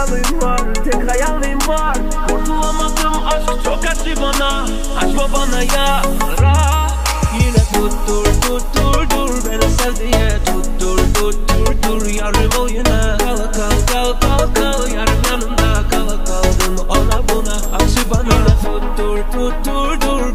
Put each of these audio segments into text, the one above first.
hayalim var, tek hayalim var. Kurtulamadım, aşk çok acı bana. Açma bana yara. Yine tuttur beni sev diye. Tuttur yarım ol yine. Kal yarım yanımda. Kaldın ona buna, acı bana. Yine tuttur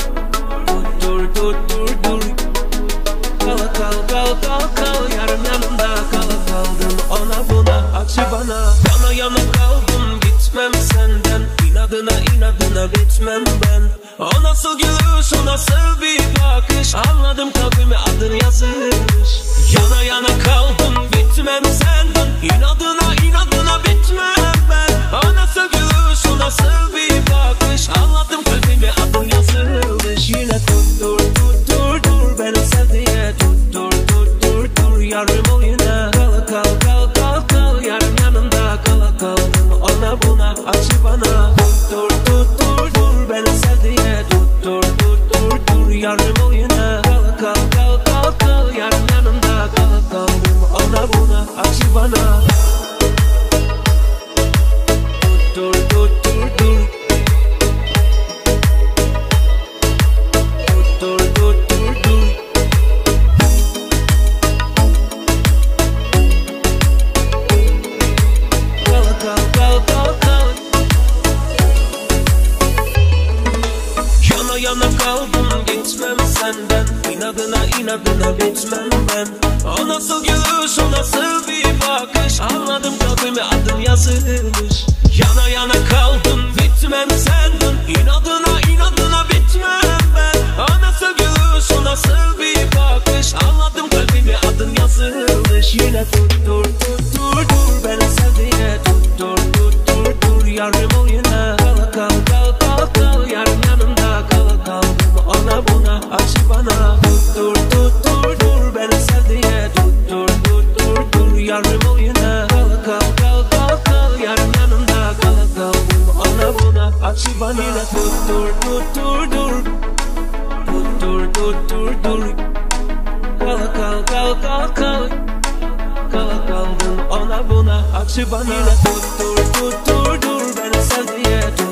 Kal yarım yanımda. Kaldın ona buna, acı bana. Yana kaldım, gitmem senden. İnadına bitmem ben. O nasıl gülüş, o nasıl bir bakış. Anladım, kalbime adın yazılmış. Yana kaldım, bitmem senden. İnadına bitmem ben. O nasıl gülüş, o nasıl bir bakış. Anladım, kalbime adın yazılmış. Yine tuttur beni sev diye. Tuttur yarım ol yine. Kal yarım yanımda. Kaldın ona buna, acı bana. Tuttur beni sev diye. Tuttur yarım ol yine. Kal yarım yanımda. Kaldın ona buna, acı bana. Tuttur Yana kaldım, gitmem senden. İnadına bitmem ben. O nasıl gülüş, o nasıl bir bakış. Anladım, kalbime adın yazılmış. Yana kaldım, bitmem senden. İnadına bitmem ben. O nasıl gülüş, o nasıl bir bakış. Anladım, kalbime adın yazılmış. Yine tuttur beni sev diye. Tuttur yarım ol yine. Kal yarım yanımda. Kaldın ona buna, acı bana. Tuttur beni sev diye. Tuttur yarım ol yine. Kal yarım yanımda. Kaldın ona buna, acı bana. Yine tuttur Kaldın ona buna, acı bana. Yine tuttur beni sev diye.